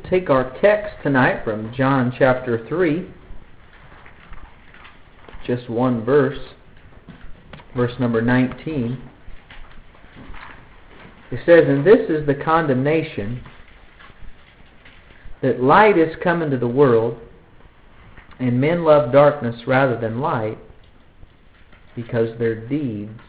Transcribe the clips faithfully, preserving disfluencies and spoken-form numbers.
take our text tonight from John chapter three, just one verse, verse number nineteen. It says, "And this is the condemnation, that light is come into the world, and men love darkness rather than light, because their deeds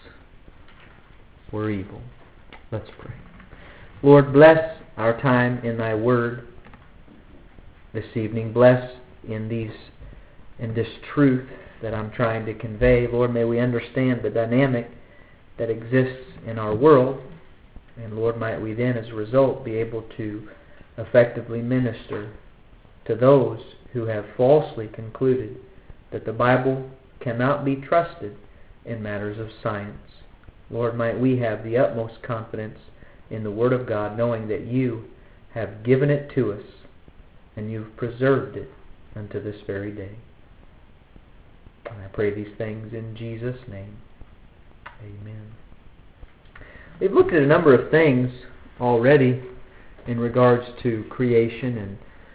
were evil." Let's pray. Lord, bless our time in Thy Word this evening. Bless in these in this truth that I'm trying to convey. Lord, may we understand the dynamic that exists in our world. And Lord, might we then, as a result, be able to effectively minister to those who have falsely concluded that the Bible cannot be trusted in matters of science. Lord, might we have the utmost confidence in the Word of God, knowing that You have given it to us and You've preserved it unto this very day. And I pray these things in Jesus' name. Amen. We've looked at a number of things already in regards to creation and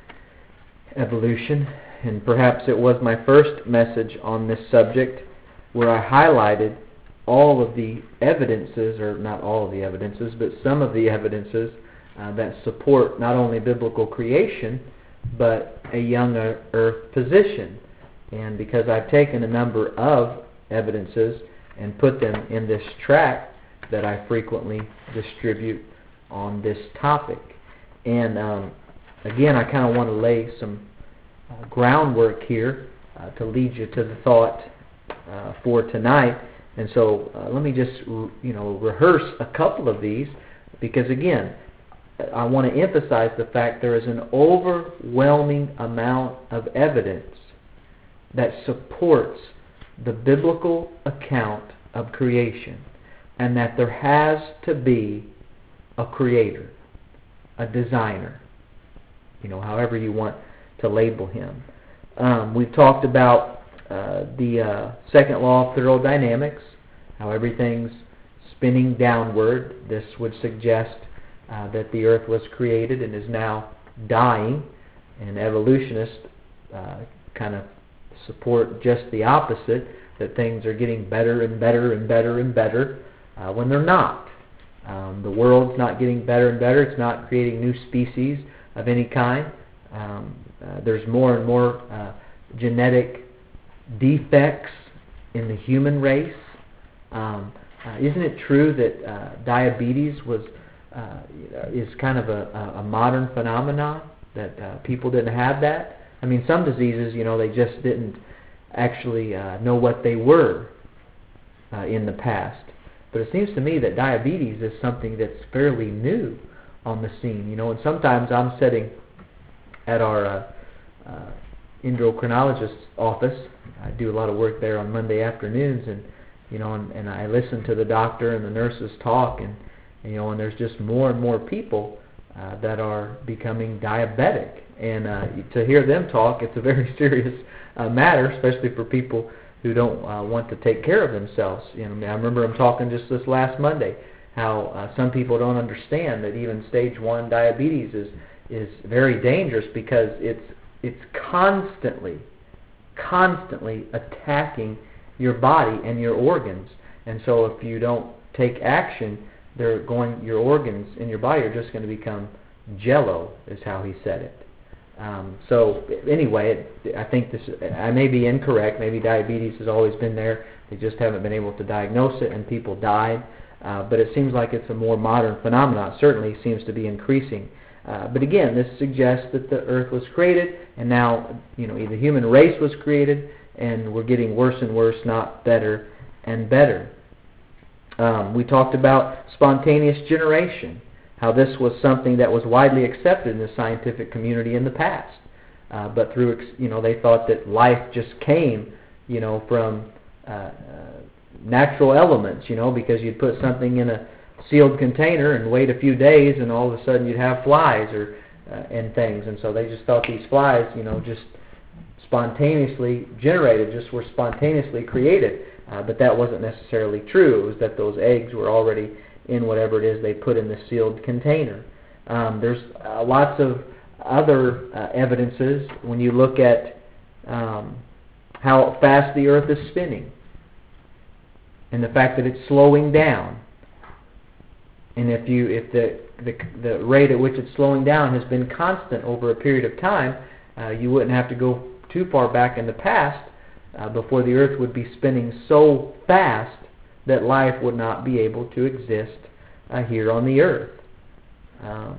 evolution, and perhaps it was my first message on this subject where I highlighted all of the evidences, or not all of the evidences, but some of the evidences uh, that support not only biblical creation, but a young earth position. And because I've taken a number of evidences and put them in this tract that I frequently distribute on this topic. And um, again, I kind of want to lay some uh, groundwork here uh, to lead you to the thought uh, for tonight. And so uh, let me just you know rehearse a couple of these, because again, I want to emphasize the fact there is an overwhelming amount of evidence that supports the biblical account of creation, and that there has to be a creator, a designer, you know, however you want to label him. Um, we've talked about uh, the uh, second law of thermodynamics, how everything's spinning downward. This would suggest uh, that the earth was created and is now dying, and evolutionists uh, kind of support just the opposite, that things are getting better and better and better and better uh, when they're not. Um, the world's not getting better and better. It's not creating new species of any kind. Um, uh, there's more and more uh, genetic defects in the human race. Um, uh, isn't it true that uh, diabetes was uh, is kind of a, a modern phenomenon, that uh, people didn't have that? I mean, some diseases, you know, they just didn't actually uh, know what they were uh, in the past. But it seems to me that diabetes is something that's fairly new on the scene. You know, and sometimes I'm sitting at our uh, uh, endocrinologist's office. I do a lot of work there on Monday afternoons, and you know, and, and I listen to the doctor and the nurses talk, and you know, and there's just more and more people uh, that are becoming diabetic. And uh, to hear them talk, it's a very serious uh, matter, especially for people who don't uh, want to take care of themselves. You know, I remember them talking just this last Monday how uh, some people don't understand that even stage one diabetes is is very dangerous, because it's it's constantly, constantly attacking your body and your organs. And so if you don't take action, they're going your organs in your body are just going to become jello, is how he said it. Um, so anyway, it, I think this. I may be incorrect. Maybe diabetes has always been there. They just haven't been able to diagnose it, and people died. Uh, but it seems like it's a more modern phenomenon. It certainly seems to be increasing. Uh, but again, this suggests that the earth was created, and now you know the human race was created, and we're getting worse and worse, not better and better. Um, we talked about spontaneous generation, how this was something that was widely accepted in the scientific community in the past. Uh, but through, you know, they thought that life just came, you know, from uh, uh, natural elements, you know, because you'd put something in a sealed container and wait a few days, and all of a sudden you'd have flies or uh, and things. And so they just thought these flies, you know, just spontaneously generated, just were spontaneously created. Uh, but that wasn't necessarily true. It was that those eggs were already in whatever it is they put in the sealed container. Um, there's uh, lots of other uh, evidences when you look at um, how fast the earth is spinning and the fact that it's slowing down. And if you if the, the the rate at which it's slowing down has been constant over a period of time, uh, you wouldn't have to go too far back in the past uh, before the earth would be spinning so fast that life would not be able to exist uh, here on the earth. Um,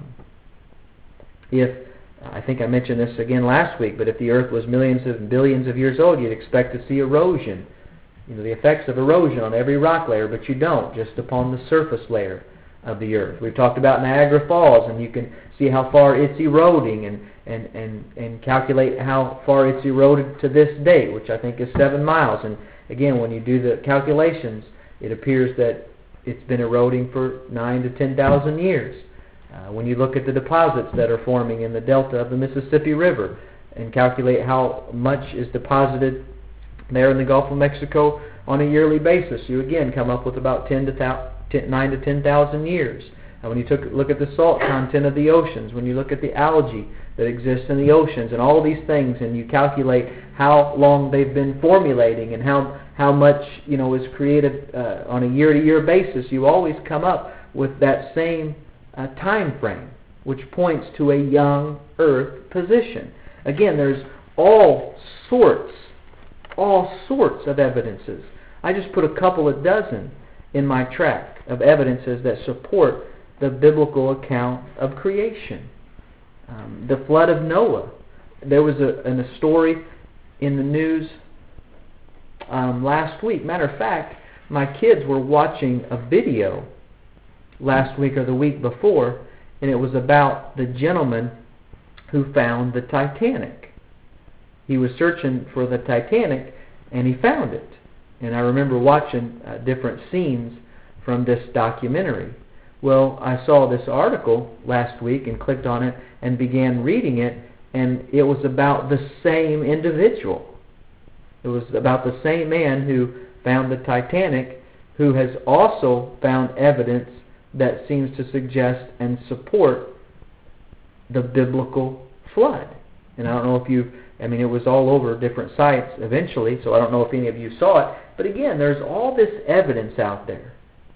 if I think I mentioned this again last week, but if the earth was millions of billions of years old, you'd expect to see erosion, you know, the effects of erosion on every rock layer, but you don't, just upon the surface layer of the earth. We've talked about Niagara Falls, and you can see how far it's eroding and, and, and, and calculate how far it's eroded to this day, which I think is seven miles. And again, when you do the calculations, it appears that it's been eroding for nine to ten thousand years. Uh, when you look at the deposits that are forming in the delta of the Mississippi River and calculate how much is deposited there in the Gulf of Mexico on a yearly basis, you again come up with about ten to nine to ten thousand years. And when you took, look at the salt content of the oceans, when you look at the algae that exists in the oceans and all these things, and you calculate how long they've been formulating and how how much you know is created uh, on a year-to-year basis, you always come up with that same uh, time frame, which points to a young Earth position. Again, there's all sorts, all sorts of evidences. I just put a couple of dozen in my track of evidences that support the biblical account of creation. Um, the flood of Noah. There was a, an, a story in the news um, last week. Matter of fact, my kids were watching a video last week or the week before, and it was about the gentleman who found the Titanic. He was searching for the Titanic, and he found it. And I remember watching uh, different scenes from this documentary. Well, I saw this article last week and clicked on it and began reading it, and it was about the same individual. It was about the same man who found the Titanic, who has also found evidence that seems to suggest and support the biblical flood. And I don't know if you, I mean, it was all over different sites eventually, so I don't know if any of you saw it. But again, there's all this evidence out there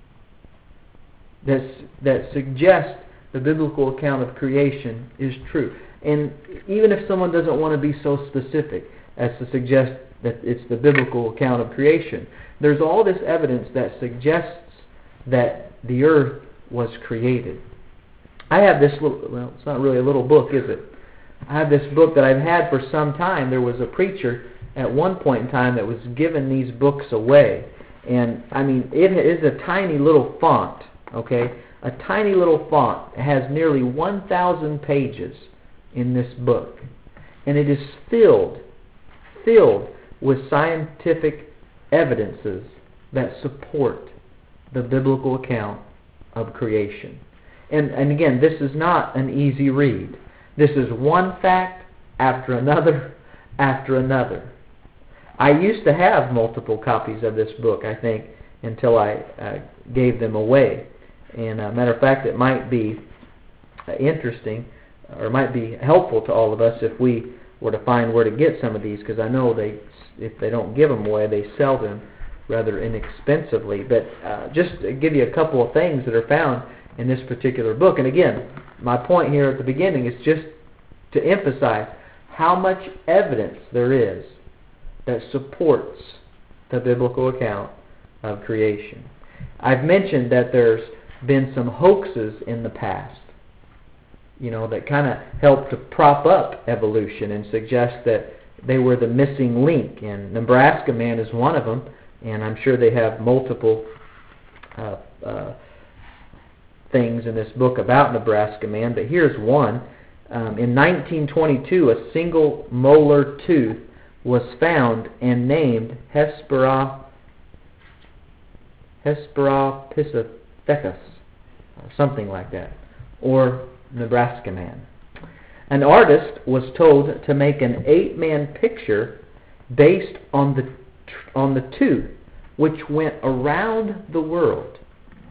that's, that suggests the biblical account of creation is true. And even if someone doesn't want to be so specific as to suggest that it's the biblical account of creation, there's all this evidence that suggests that the earth was created. I have this little, well, it's not really a little book, is it? I have this book that I've had for some time. There was a preacher at one point in time that was giving these books away. And, I mean, it is a tiny little font, okay? A tiny little font. It has nearly one thousand pages in this book. And it is filled, filled with scientific evidences that support the biblical account of creation. And, and again, this is not an easy read. This is one fact after another after another. I used to have multiple copies of this book, I think, until I uh, gave them away. And uh, matter of fact, it might be uh, interesting, or it might be helpful to all of us if we were to find where to get some of these, because I know they, if they don't give them away, they sell them rather inexpensively. But uh, just to give you a couple of things that are found in this particular book. And again, my point here at the beginning is just to emphasize how much evidence there is that supports the biblical account of creation. I've mentioned that there's been some hoaxes in the past, you know, that kind of helped to prop up evolution and suggest that they were the missing link. And Nebraska Man is one of them, and I'm sure they have multiple uh, uh, things in this book about Nebraska Man, but here's one. Um, in nineteen twenty-two, a single molar tooth was found and named Hespera, Hesperopithecus, something like that, or Nebraska Man. An artist was told to make an eight-man picture based on the on the tooth, which went around the world.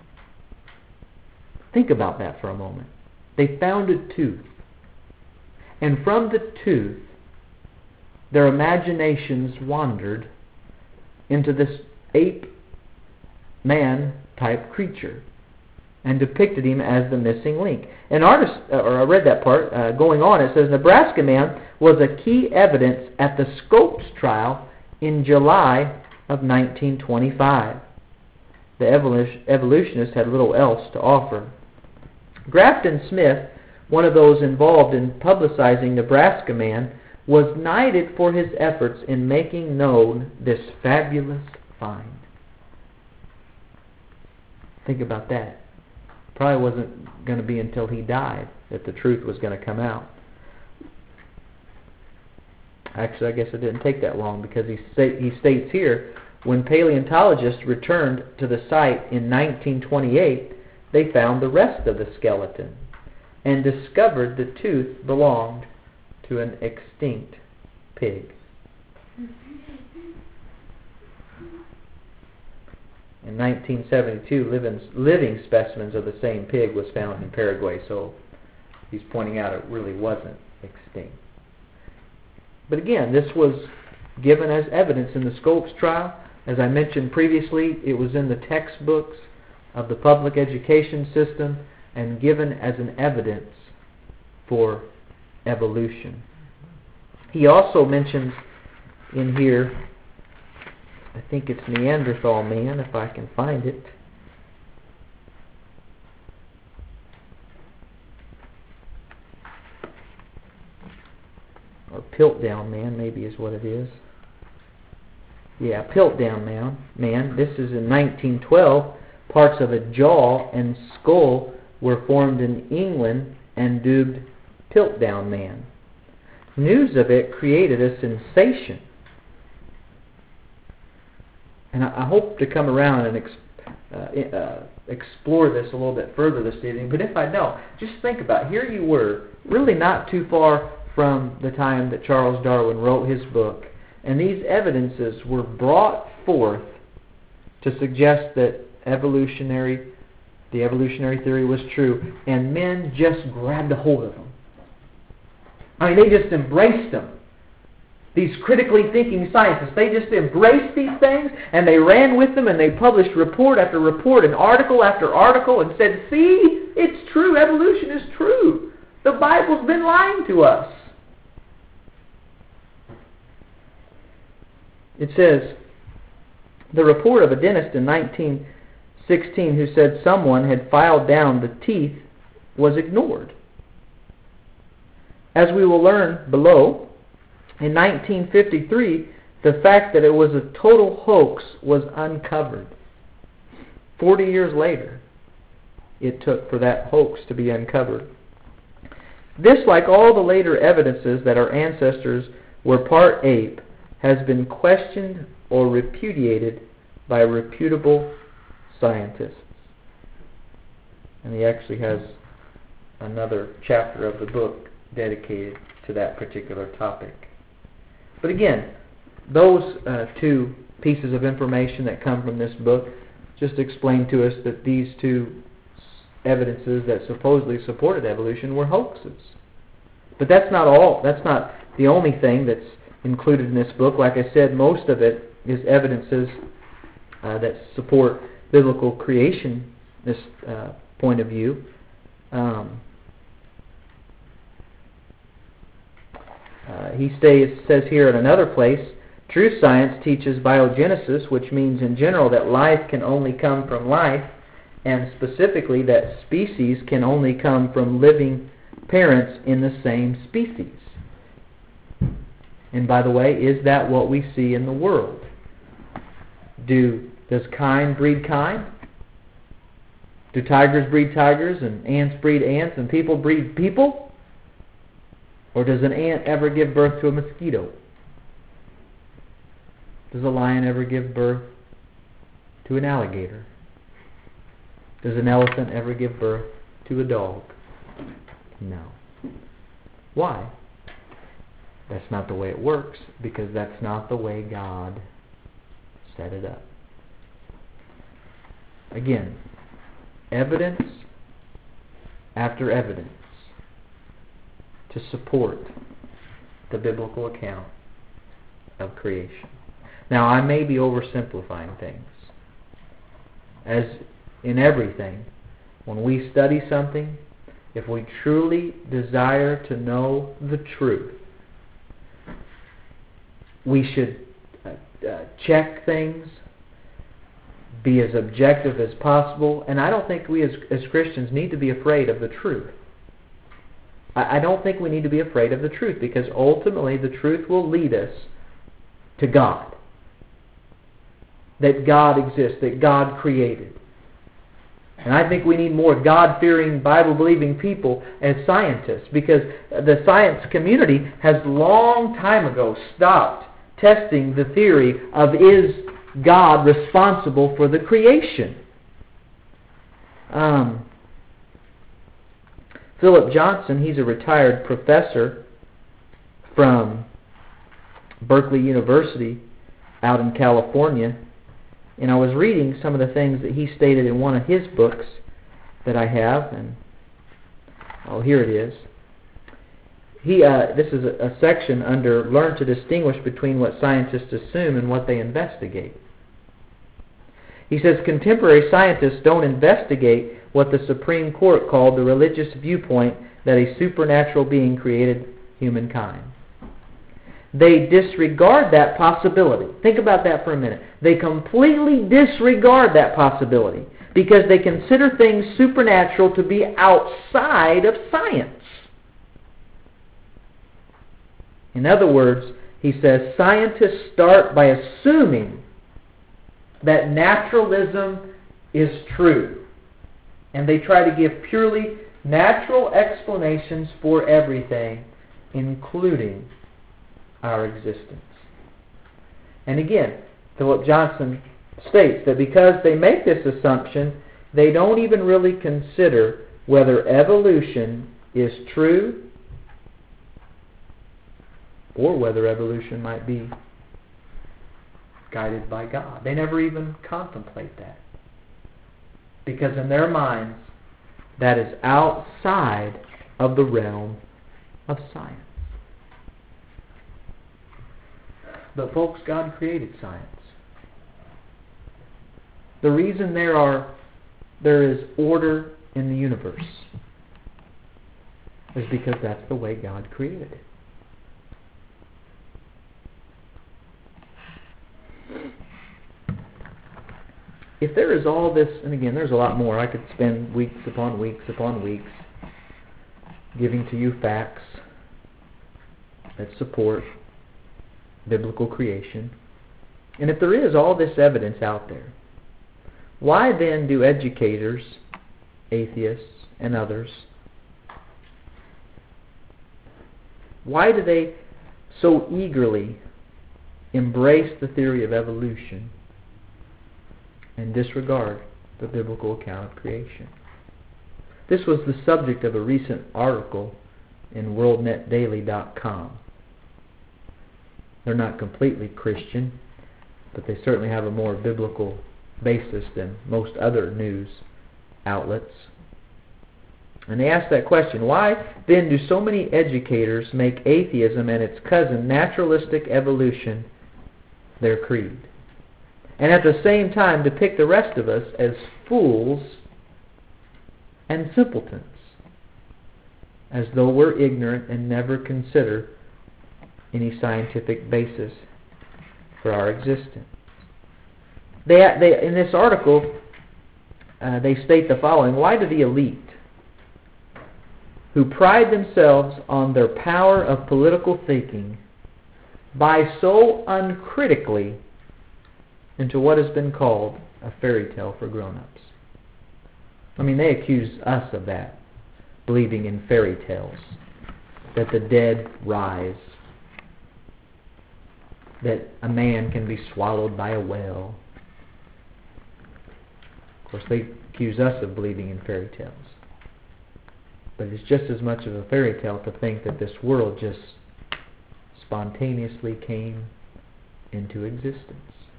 Think about that for a moment. They found a tooth, And from the tooth, their imaginations wandered into this ape-man type creature and depicted him as the missing link. An artist, or I read that part, uh, going on, it says, Nebraska Man was a key evidence at the Scopes trial in July of nineteen twenty-five. The evolutionist had little else to offer. Grafton Smith, one of those involved in publicizing Nebraska Man, was knighted for his efforts in making known this fabulous find. Think about that. Probably wasn't going to be until he died that the truth was going to come out. Actually, I guess it didn't take that long, because he, sta- he states here, when paleontologists returned to the site in nineteen twenty-eight, they found the rest of the skeleton and discovered the tooth belonged to an extinct pig. In nineteen seventy-two, living, living specimens of the same pig was found in Paraguay, so he's pointing out it really wasn't extinct. But again, this was given as evidence in the Scopes trial. As I mentioned previously, it was in the textbooks of the public education system and given as an evidence for evolution. He also mentions in here, I think it's Neanderthal man, if I can find it. Or Piltdown man, maybe is what it is. Yeah, Piltdown man. Man. This is in nineteen twelve. Parts of a jaw and skull were formed in England and dubbed Piltdown man. News of it created a sensation. And I, I hope to come around and ex, uh, uh, explore this a little bit further this evening. But if I don't, just think about it. Here you were, really not too far from the time that Charles Darwin wrote his book, and these evidences were brought forth to suggest that evolutionary, the evolutionary theory was true, and men just grabbed a hold of them. I mean, they just embraced them. These critically thinking scientists, they just embraced these things, and they ran with them, and they published report after report and article after article and said, see, it's true, evolution is true. The Bible's been lying to us. It says, the report of a dentist in nineteen sixteen who said someone had filed down the teeth was ignored. As we will learn below, in nineteen fifty-three, the fact that it was a total hoax was uncovered. Forty years later, it took for that hoax to be uncovered. This, like all the later evidences that our ancestors were part ape, has been questioned or repudiated by reputable scientists. And he actually has another chapter of the book dedicated to that particular topic. But again, those uh, two pieces of information that come from this book just explain to us that these two evidences that supposedly supported evolution were hoaxes. But that's not all. That's not the only thing that's included in this book. Like I said, most of it is evidences uh, that support biblical creation, this uh, point of view. Um, uh, he stays, says here in another place, true science teaches biogenesis, which means in general that life can only come from life, and specifically that species can only come from living parents in the same species. And by the way, is that what we see in the world? Do does kind breed kind? Do tigers breed tigers and ants breed ants and people breed people? Or does an ant ever give birth to a mosquito? Does a lion ever give birth to an alligator? Does an elephant ever give birth to a dog? No. Why? That's not the way it works, because that's not the way God set it up. Again, evidence after evidence to support the biblical account of creation. Now, I may be oversimplifying things. As in everything, when we study something, if we truly desire to know the truth, we should uh, uh, check things, be as objective as possible, and I don't think we as, as Christians need to be afraid of the truth. I, I don't think we need to be afraid of the truth, because ultimately the truth will lead us to God. That God exists, that God created. And I think we need more God-fearing, Bible-believing people as scientists, because the science community has long time ago stopped testing the theory of is God responsible for the creation. Um, Philip Johnson, he's a retired professor from Berkeley University out in California. And I was reading some of the things that he stated in one of his books that I have, and oh, here it is. He, uh, this is a, a section under Learn to Distinguish Between What Scientists Assume and What They Investigate. He says, contemporary scientists don't investigate what the Supreme Court called the religious viewpoint that a supernatural being created humankind. They disregard that possibility. Think about that for a minute. They completely disregard that possibility because they consider things supernatural to be outside of science. In other words, he says, scientists start by assuming that naturalism is true. And they try to give purely natural explanations for everything, including our existence. And again, Philip Johnson states that because they make this assumption, they don't even really consider whether evolution is true or whether evolution might be guided by God. They never even contemplate that. Because in their minds, that is outside of the realm of science. But folks, God created science. The reason there are there is order in the universe is because that's the way God created it. If there is all this, and again, there's a lot more. I could spend weeks upon weeks upon weeks giving to you facts that support biblical creation. And if there is all this evidence out there, why then do educators, atheists, and others, why do they so eagerly embrace the theory of evolution and disregard the biblical account of creation? This was the subject of a recent article in world net daily dot com. They're not completely Christian, but they certainly have a more biblical basis than most other news outlets. And they asked that question, why then do so many educators make atheism and its cousin, naturalistic evolution, their creed? And at the same time depict the rest of us as fools and simpletons, as though we're ignorant and never consider any scientific basis for our existence. They, they, in this article, uh, they state the following: why do the elite, who pride themselves on their power of political thinking, buy so uncritically into what has been called a fairy tale for grown-ups? I mean, they accuse us of that, believing in fairy tales, that the dead rise, that a man can be swallowed by a whale. Of course, they accuse us of believing in fairy tales. But it's just as much of a fairy tale to think that this world just spontaneously came into existence.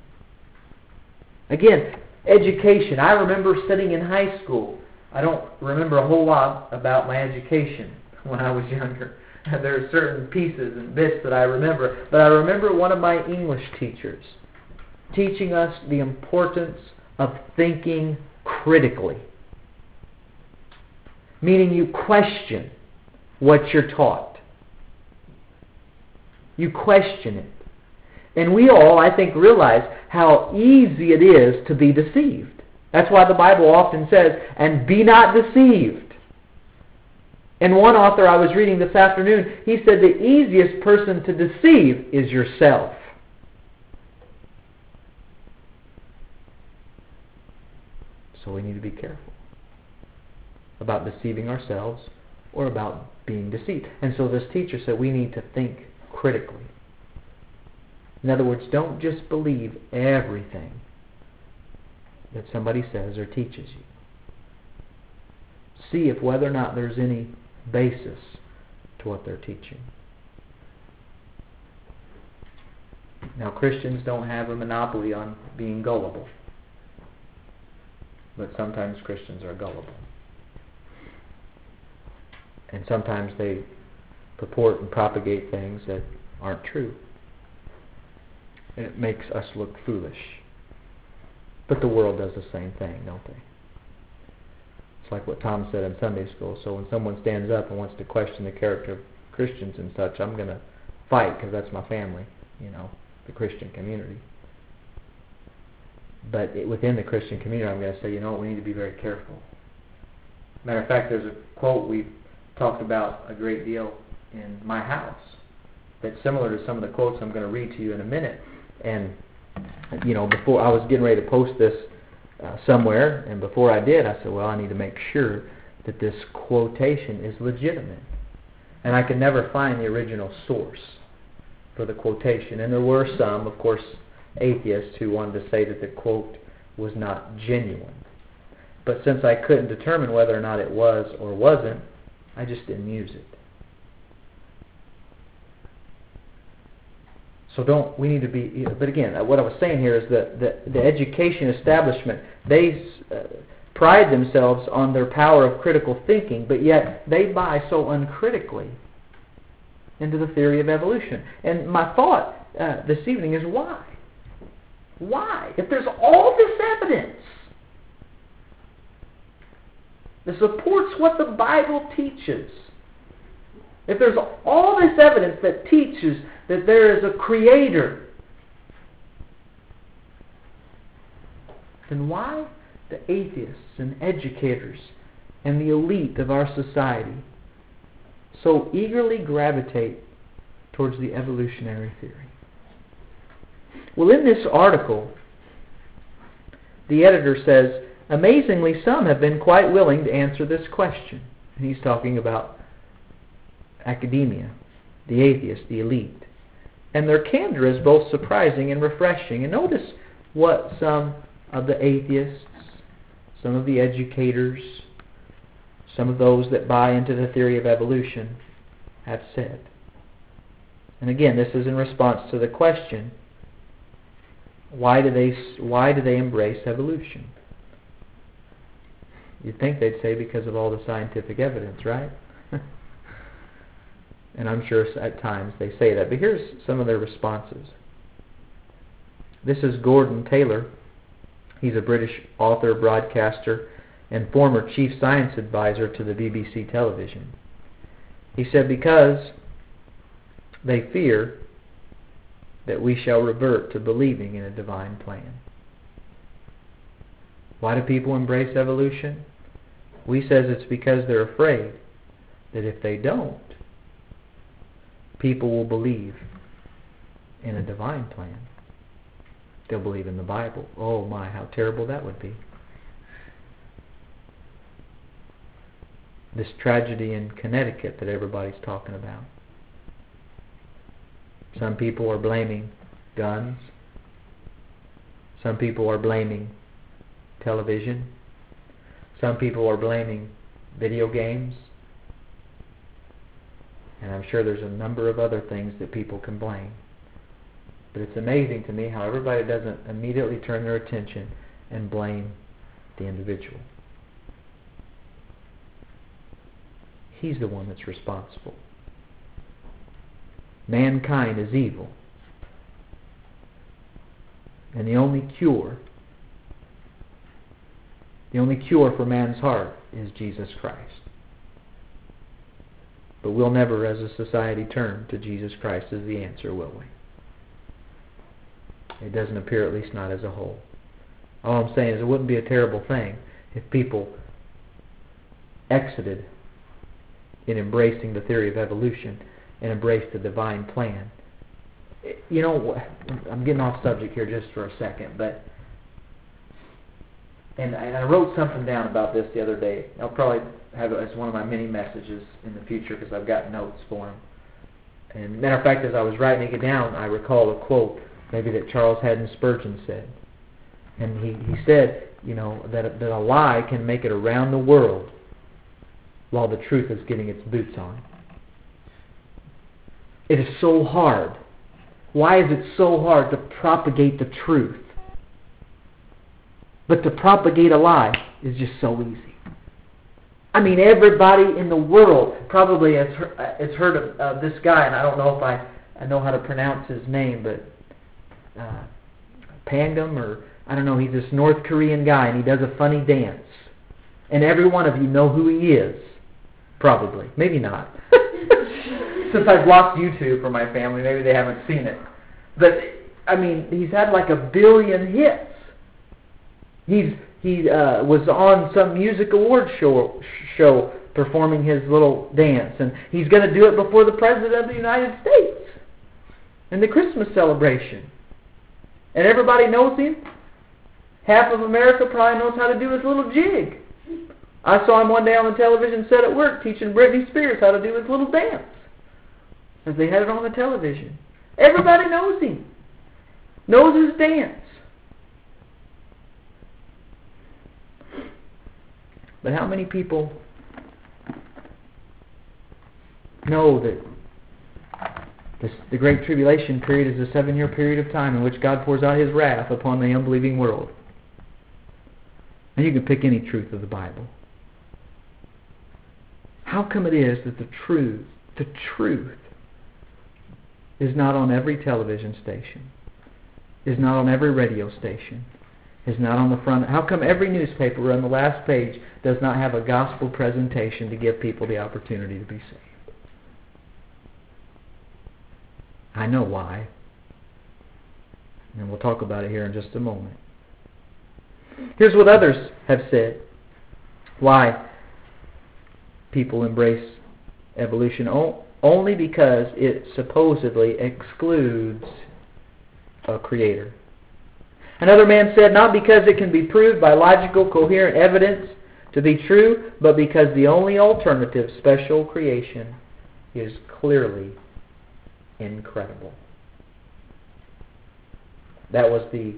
Again, education. I remember sitting in high school. I don't remember a whole lot about my education when I was younger. there are certain pieces and bits that I remember. But I remember one of my English teachers teaching us the importance of thinking critically. Meaning you question what you're taught. You question it. And we all, I think, realize how easy it is to be deceived. That's why the Bible often says, and be not deceived. And one author I was reading this afternoon, he said the easiest person to deceive is yourself. So we need to be careful about deceiving ourselves or about being deceived. And so this teacher said we need to think critically. In other words, don't just believe everything that somebody says or teaches you. See if whether or not there's any basis to what they're teaching. Now, Christians don't have a monopoly on being gullible. But sometimes Christians are gullible. And sometimes they purport and propagate things that aren't true. And it makes us look foolish. But the world does the same thing, don't they? It's like what Tom said in Sunday school. So when someone stands up and wants to question the character of Christians and such, I'm going to fight because that's my family, you know, the Christian community. But it, within the Christian community, I'm going to say, you know what, we need to be very careful. Matter of fact, there's a quote we've talked about a great deal in my house that's similar to some of the quotes I'm going to read to you in a minute. And, you know, before I was getting ready to post this uh, somewhere, and before I did, I said, well, I need to make sure that this quotation is legitimate. And I could never find the original source for the quotation. And there were some, of course, atheists who wanted to say that the quote was not genuine. But since I couldn't determine whether or not it was or wasn't, I just didn't use it. So don't, we need to be, but again, what I was saying here is that the, the education establishment, they uh, pride themselves on their power of critical thinking, but yet they buy so uncritically into the theory of evolution. And my thought uh, this evening is why? Why? If there's all this evidence that supports what the Bible teaches, if there's all this evidence that teaches that there is a creator, then why the atheists and educators and the elite of our society so eagerly gravitate towards the evolutionary theory? Well, in this article, the editor says, amazingly, some have been quite willing to answer this question. And he's talking about academia, the atheists, the elite. And their candor is both surprising and refreshing. And notice what some of the atheists, some of the educators, some of those that buy into the theory of evolution have said. And again, this is in response to the question, why do they why do they embrace evolution? You'd think they'd say because of all the scientific evidence, right? And I'm sure at times they say that. But here's some of their responses. This is Gordon Taylor. He's a British author, broadcaster, and former chief science advisor to the B B C television. He said, because they fear that we shall revert to believing in a divine plan. Why do people embrace evolution? We says it's because they're afraid that if they don't, people will believe in a divine plan. They'll believe in the Bible. Oh my, how terrible that would be. This tragedy in Connecticut that everybody's talking about. Some people are blaming guns. Some people are blaming television. Some people are blaming video games. And I'm sure there's a number of other things that people can blame. But it's amazing to me how everybody doesn't immediately turn their attention and blame the individual. He's the one that's responsible. mankind is evil. And the only cure, the only cure for man's heart is Jesus Christ. But we'll never, as a society, turn to Jesus Christ as the answer, will we? It doesn't appear, at least not as a whole. All I'm saying is it wouldn't be a terrible thing if people exited in embracing the theory of evolution and embraced the divine plan. You know, I'm getting off subject here just for a second, but and I wrote something down about this the other day. I'll probably have it as one of my many messages in the future because I've got notes for them. And matter of fact, as I was writing it down, I recall a quote maybe that Charles Haddon Spurgeon said. And he, he said, you know, that, that a lie can make it around the world while the truth is getting its boots on. It is so hard. Why is it so hard to propagate the truth? But to propagate a lie is just so easy. I mean, everybody in the world probably has heard, has heard of, of this guy, and I don't know if I, I know how to pronounce his name, but uh, Pangam, or I don't know, he's this North Korean guy, and he does a funny dance. And every one of you know who he is. Probably. Maybe not. Since I've blocked YouTube for my family, maybe they haven't seen it. But, I mean, he's had like a billion hits. He's He uh, was on some music award show, show performing his little dance. And he's going to do it before the President of the United States in the Christmas celebration. And everybody knows him. Half of America probably knows how to do his little jig. I saw him one day on the television set at work teaching Britney Spears how to do his little dance. As they had it on the television. Everybody knows him. Knows his dance. But how many people know that this, the Great Tribulation period is a seven-year period of time in which God pours out His wrath upon the unbelieving world? And you can pick any truth of the Bible. How come it is that the truth, the truth, is not on every television station, is not on every radio station, is not on the front? How come every newspaper on the last page does not have a gospel presentation to give people the opportunity to be saved? I know why. And we'll talk about it here in just a moment. Here's what others have said. Why people embrace evolution. Only because it supposedly excludes a creator. Another man said, not because it can be proved by logical, coherent evidence to be true, but because the only alternative, special creation, is clearly incredible. That was the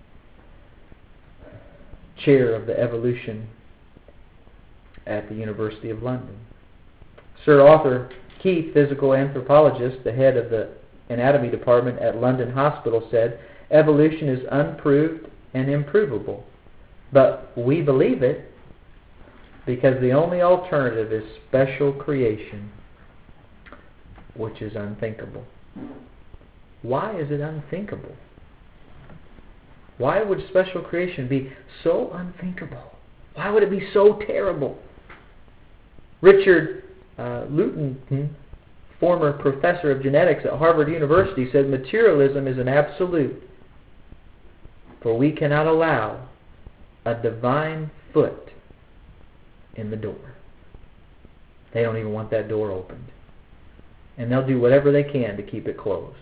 chair of the evolution at the University of London. Sir Arthur Keith, physical anthropologist, the head of the anatomy department at London Hospital, said, evolution is unproved and improvable, but we believe it because the only alternative is special creation, which is unthinkable. Why is it unthinkable? Why would special creation be so unthinkable? Why would it be so terrible? Richard uh, Luton, former professor of genetics at Harvard University, said materialism is an absolute, for we cannot allow a divine foot in the door. They don't even want that door opened. And they'll do whatever they can to keep it closed.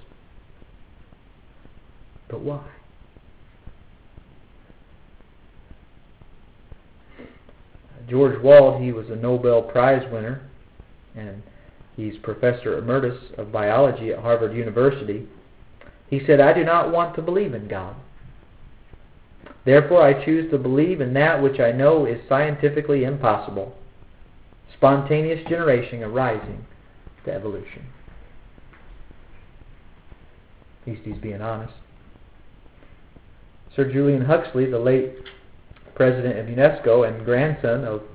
But why? George Wald, he was a Nobel Prize winner, and he's professor emeritus of biology at Harvard University. He said, I do not want to believe in God. Therefore, I choose to believe in that which I know is scientifically impossible. Spontaneous generation arising to evolution. At least he's being honest. Sir Julian Huxley, the late president of UNESCO and grandson of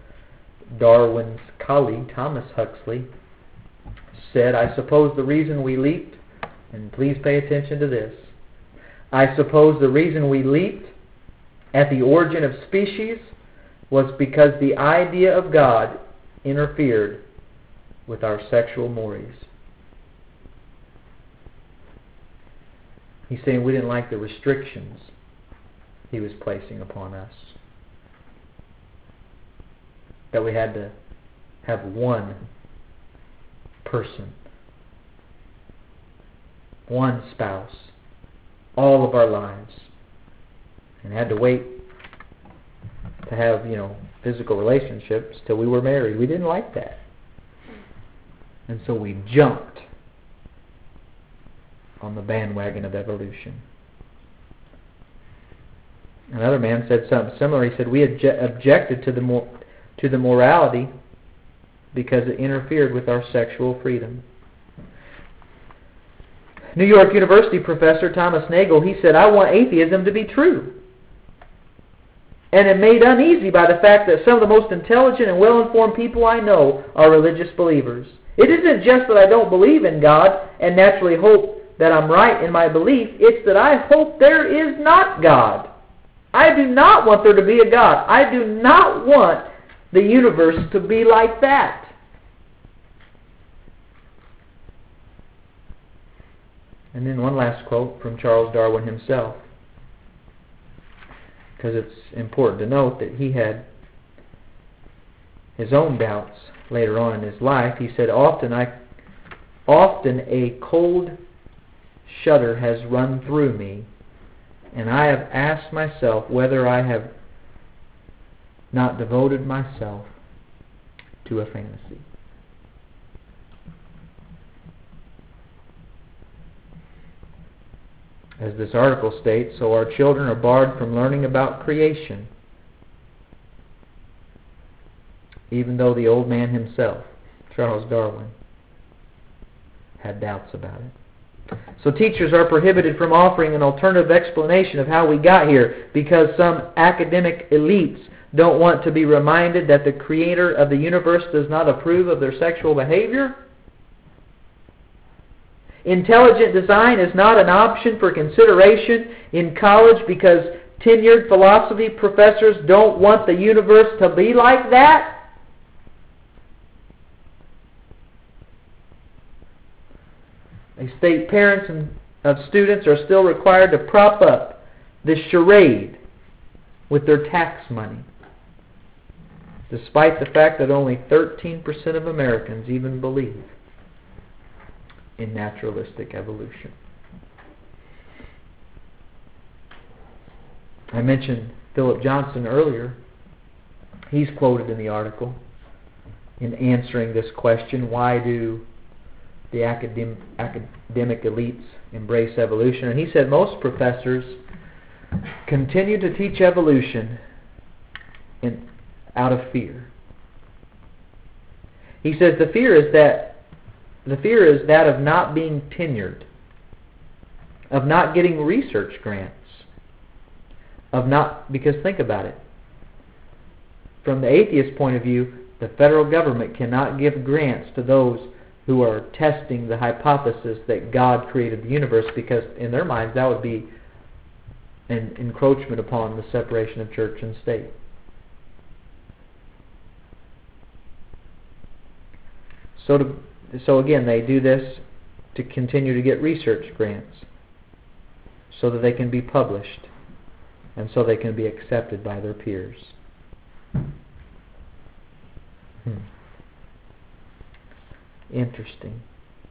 Darwin's colleague Thomas Huxley, said, I suppose the reason we leaped And please pay attention to this. I suppose the reason we leaped at the origin of species was because the idea of God interfered with our sexual mores. He's saying we didn't like the restrictions He was placing upon us. That we had to have one person, one spouse, all of our lives, and had to wait to have, you know, physical relationships till we were married. We didn't like that. And so we jumped on the bandwagon of evolution. Another man said something similar. He said we obje- objected to the mor- to the morality because it interfered with our sexual freedom. New York University professor Thomas Nagel, he said, I want atheism to be true. And am made uneasy by the fact that some of the most intelligent and well-informed people I know are religious believers. It isn't just that I don't believe in God and naturally hope that I'm right in my belief. It's that I hope there is not God. I do not want there to be a God. I do not want the universe to be like that. And then one last quote from Charles Darwin himself, because it's important to note that he had his own doubts later on in his life. He said, often I, often a cold shudder has run through me, and I have asked myself whether I have not devoted myself to a fantasy. As this article states, so our children are barred from learning about creation, even though the old man himself, Charles Darwin, had doubts about it. So teachers are prohibited from offering an alternative explanation of how we got here because some academic elites don't want to be reminded that the creator of the universe does not approve of their sexual behavior. Intelligent design is not an option for consideration in college because tenured philosophy professors don't want the universe to be like that. They state parents and of students are still required to prop up this charade with their tax money, despite the fact that only thirteen percent of Americans even believe in naturalistic evolution. I mentioned Philip Johnson earlier. He's quoted in the article in answering this question, why do the academic, academic elites embrace evolution? And he said most professors continue to teach evolution in, out of fear. He says the fear is that the fear is that of not being tenured, of not getting research grants, of not, because think about it. From the atheist point of view, the federal government cannot give grants to those who are testing the hypothesis that God created the universe, because in their minds that would be an encroachment upon the separation of church and state. So to So again, they do this to continue to get research grants so that they can be published and so they can be accepted by their peers. Hmm. Interesting.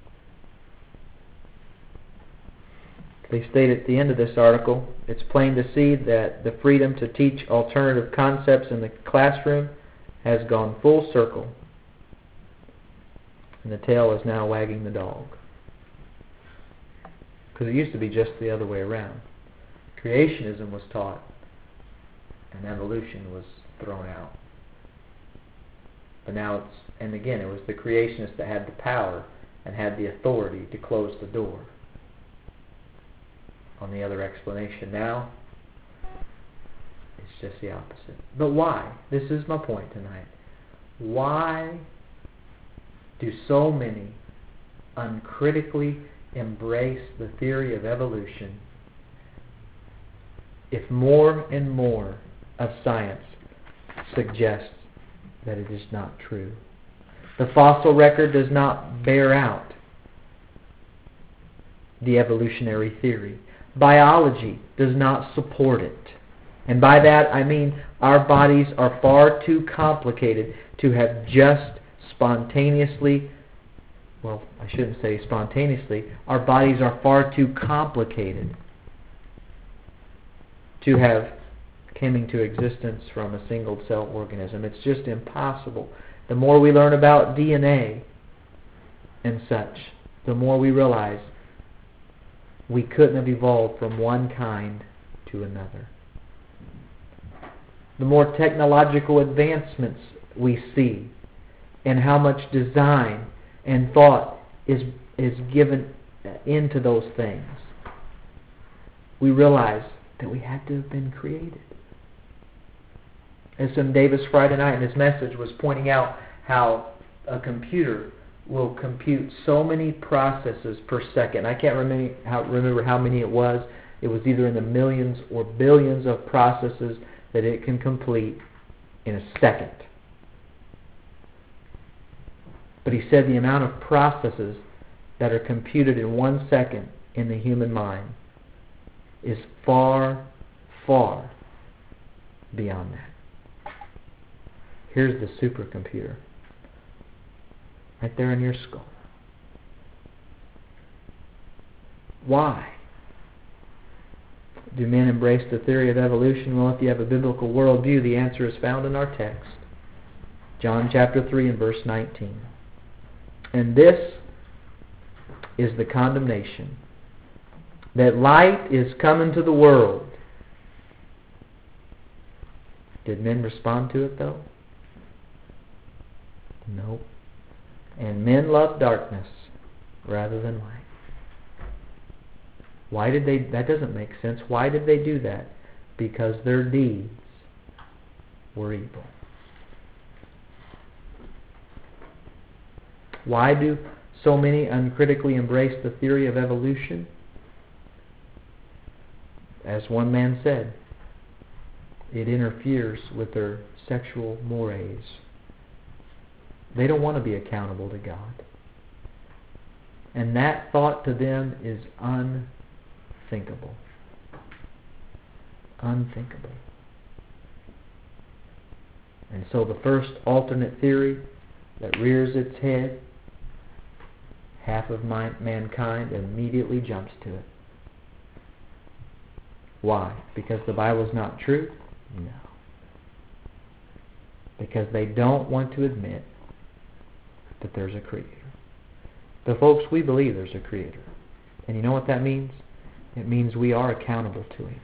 They state at the end of this article, it's plain to see that the freedom to teach alternative concepts in the classroom has gone full circle. And the tail is now wagging the dog. Because it used to be just the other way around. Creationism was taught, and evolution was thrown out. But now it's, and again, it was the creationists that had the power and had the authority to close the door on the other explanation. Now, it's just the opposite. But why? This is my point tonight. Why do so many uncritically embrace the theory of evolution, if more and more of science suggests that it is not true? The fossil record does not bear out the evolutionary theory. Biology does not support it. And by that I mean our bodies are far too complicated to have just spontaneously, well, I shouldn't say spontaneously, our bodies are far too complicated to have came into existence from a single cell organism. It's just impossible. The more we learn about D N A and such, the more we realize we couldn't have evolved from one kind to another. The more technological advancements we see and how much design and thought is is given into those things, we realize that we had to have been created. As Tim Davis Friday night in his message was pointing out how a computer will compute so many processes per second. I can't remember how, remember how many it was. It was either in the millions or billions of processes that it can complete in a second. But he said the amount of processes that are computed in one second in the human mind is far, far beyond that. Here's the supercomputer, right there in your skull. Why do men embrace the theory of evolution? Well, if you have a biblical worldview, the answer is found in our text. John chapter three and verse nineteen. And this is the condemnation, that light is come into the world. Did men respond to it though? No. And men love darkness rather than light. Why did they? That doesn't make sense. Why did they do that? Because their deeds were evil. Why do so many uncritically embrace the theory of evolution? As one man said, it interferes with their sexual mores. They don't want to be accountable to God. And that thought to them is unthinkable. Unthinkable. And so the first alternate theory that rears its head, half of mankind immediately jumps to it. Why? Because the Bible is not true? No. Because they don't want to admit that there's a Creator. But folks, we believe there's a Creator. And you know what that means? It means we are accountable to Him.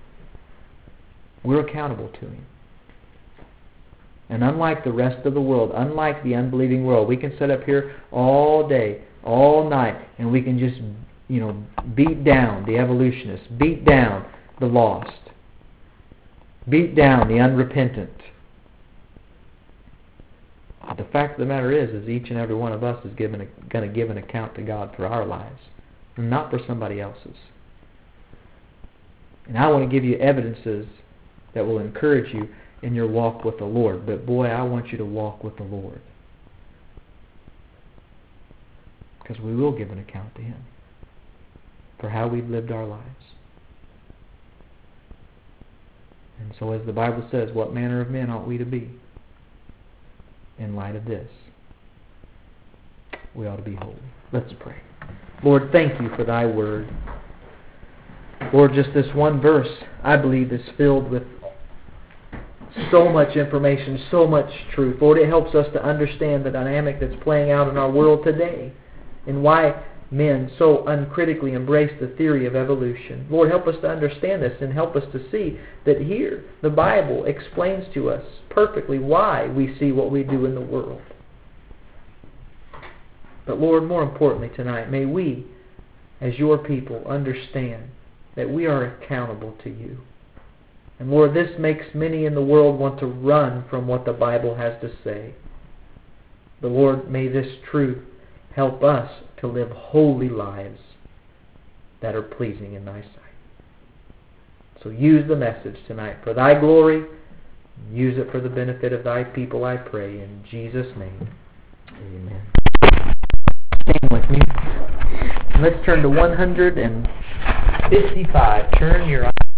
We're accountable to Him. And unlike the rest of the world, unlike the unbelieving world, we can sit up here all day, all night, and we can just, you know, beat down the evolutionists, beat down the lost, beat down the unrepentant. The fact of the matter is, is each and every one of us is going to give an account to God for our lives, and not for somebody else's. And I want to give you evidences that will encourage you in your walk with the Lord. But boy, I want you to walk with the Lord, because we will give an account to Him for how we've lived our lives. And so as the Bible says, what manner of men ought we to be? In light of this, we ought to be holy. Let's pray. Lord, thank You for Thy word. Lord, just this one verse, I believe, is filled with so much information, so much truth. Lord, it helps us to understand the dynamic that's playing out in our world today and why men so uncritically embrace the theory of evolution. Lord, help us to understand this and help us to see that here the Bible explains to us perfectly why we see what we do in the world. But Lord, more importantly tonight, may we, as Your people, understand that we are accountable to You. And Lord, this makes many in the world want to run from what the Bible has to say. But Lord, may this truth help us to live holy lives that are pleasing in Thy sight. So use the message tonight for Thy glory. Use it for the benefit of Thy people, I pray. In Jesus' name, amen. Stand with me. Let's turn to one fifty-five. Turn your